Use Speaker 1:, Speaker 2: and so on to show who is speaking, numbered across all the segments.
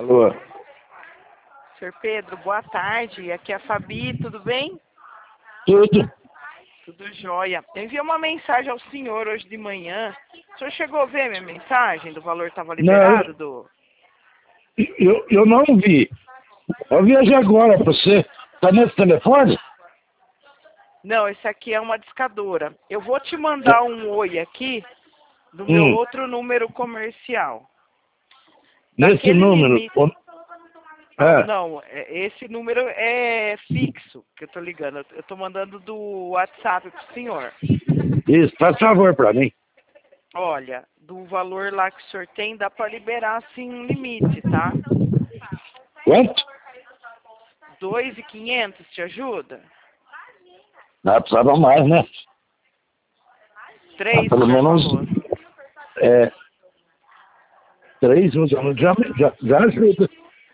Speaker 1: Alô?
Speaker 2: Senhor Pedro, boa tarde. Aqui é a Fabi, tudo bem?
Speaker 1: Tudo?
Speaker 2: Tudo jóia. Eu enviei uma mensagem ao senhor hoje de manhã. O senhor chegou a ver minha mensagem? Do valor estava liberado?
Speaker 1: Eu não vi. Eu viajei agora pra você. Tá nesse telefone?
Speaker 2: Não, esse aqui é uma discadora. Eu vou te mandar um oi aqui do meu outro número comercial.
Speaker 1: Nesse
Speaker 2: Daquele
Speaker 1: número?
Speaker 2: limite... Não, esse número é fixo que eu tô ligando. Eu tô mandando do WhatsApp pro senhor.
Speaker 1: Isso, faz favor pra mim.
Speaker 2: Olha, do valor lá que o senhor tem, dá para liberar assim um limite, tá?
Speaker 1: Quanto?
Speaker 2: 2.500, te ajuda?
Speaker 1: Não, precisava mais, né?
Speaker 2: 3,
Speaker 1: pelo
Speaker 2: o senhor
Speaker 1: menos
Speaker 2: falou.
Speaker 1: 3 já ajuda.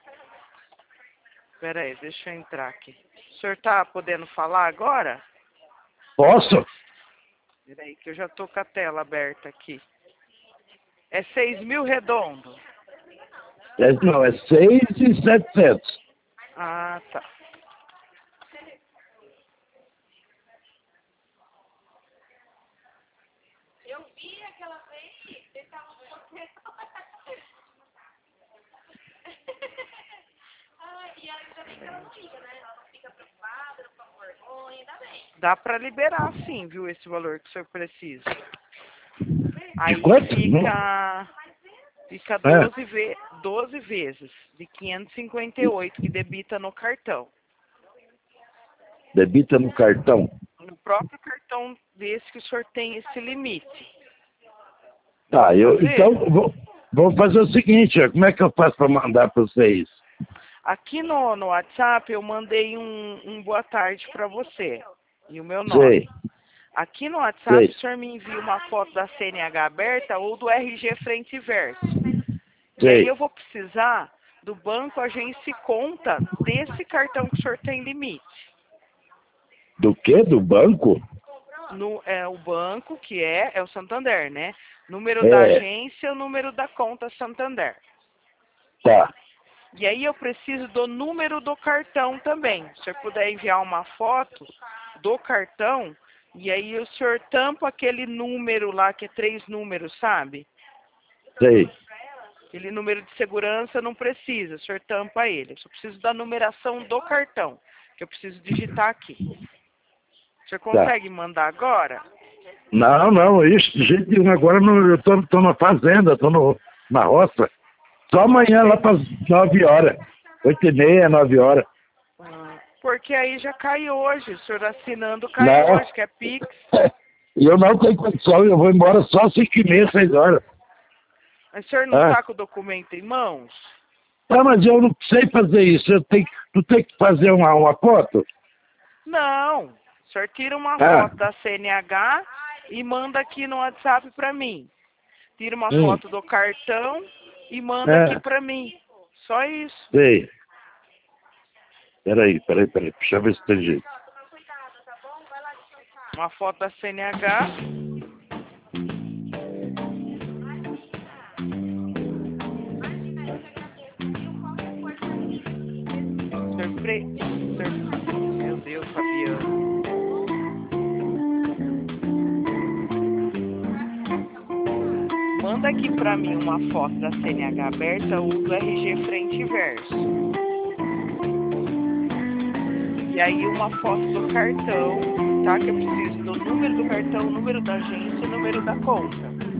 Speaker 2: Pera aí, deixa eu entrar aqui. O senhor tá podendo falar agora?
Speaker 1: Posso?
Speaker 2: Pera aí, que eu já tô com a tela aberta aqui. É 6.000 redondo?
Speaker 1: Não, é 6.700.
Speaker 2: Ah, tá. Eu vi aquela vez, você tava e ainda bem que ela não fica, né? Ela não fica preocupada, não fica com vergonha, ainda bem. Dá pra liberar sim, viu, esse valor que o senhor precisa. Aí
Speaker 1: Quanto?
Speaker 2: fica 12 vezes de 558 que debita no cartão.
Speaker 1: Debita no cartão.
Speaker 2: No próprio cartão desse que o senhor tem esse limite.
Speaker 1: Tá, então vou fazer o seguinte, como é que eu faço para mandar para vocês?
Speaker 2: Aqui no WhatsApp eu mandei um boa tarde para você e o meu nome.
Speaker 1: Sei.
Speaker 2: Aqui no WhatsApp o senhor me envia uma foto da CNH aberta ou do RG frente e verso. E aí eu vou precisar do banco, agência e conta desse cartão que o senhor tem limite.
Speaker 1: Do quê? Do banco?
Speaker 2: O banco, que é o Santander, né? Número da agência, o número da conta Santander.
Speaker 1: Tá.
Speaker 2: E aí eu preciso do número do cartão também. Se o senhor puder enviar uma foto do cartão, e aí o senhor tampa aquele número lá, que é 3 números, sabe?
Speaker 1: Sei.
Speaker 2: Aquele número de segurança não precisa, o senhor tampa ele. Eu só preciso da numeração do cartão, que eu preciso digitar aqui. O senhor consegue mandar agora?
Speaker 1: Não, isso de jeito nenhum. Agora eu tô na fazenda, na roça. Só amanhã lá para 9 horas. 8h30, 9 horas.
Speaker 2: Porque aí já cai hoje, o senhor assinando cai hoje, que é Pix.
Speaker 1: E eu não tenho condição, eu vou embora só 5h30, 6 horas.
Speaker 2: Mas o senhor não está com o documento em mãos?
Speaker 1: Tá, mas eu não sei fazer isso. Tu tem que fazer uma foto?
Speaker 2: Não. O senhor tira uma foto da CNH e manda aqui no WhatsApp para mim. Tira uma foto do cartão e manda aqui para mim. Só isso.
Speaker 1: Sei. Peraí. Deixa eu ver se tem jeito.
Speaker 2: Uma foto da CNH. Meu Deus, Fabiano. Manda aqui pra mim uma foto da CNH aberta ou do RG frente e verso. E aí uma foto do cartão, tá? Que eu preciso do número do cartão, número da agência e número da conta.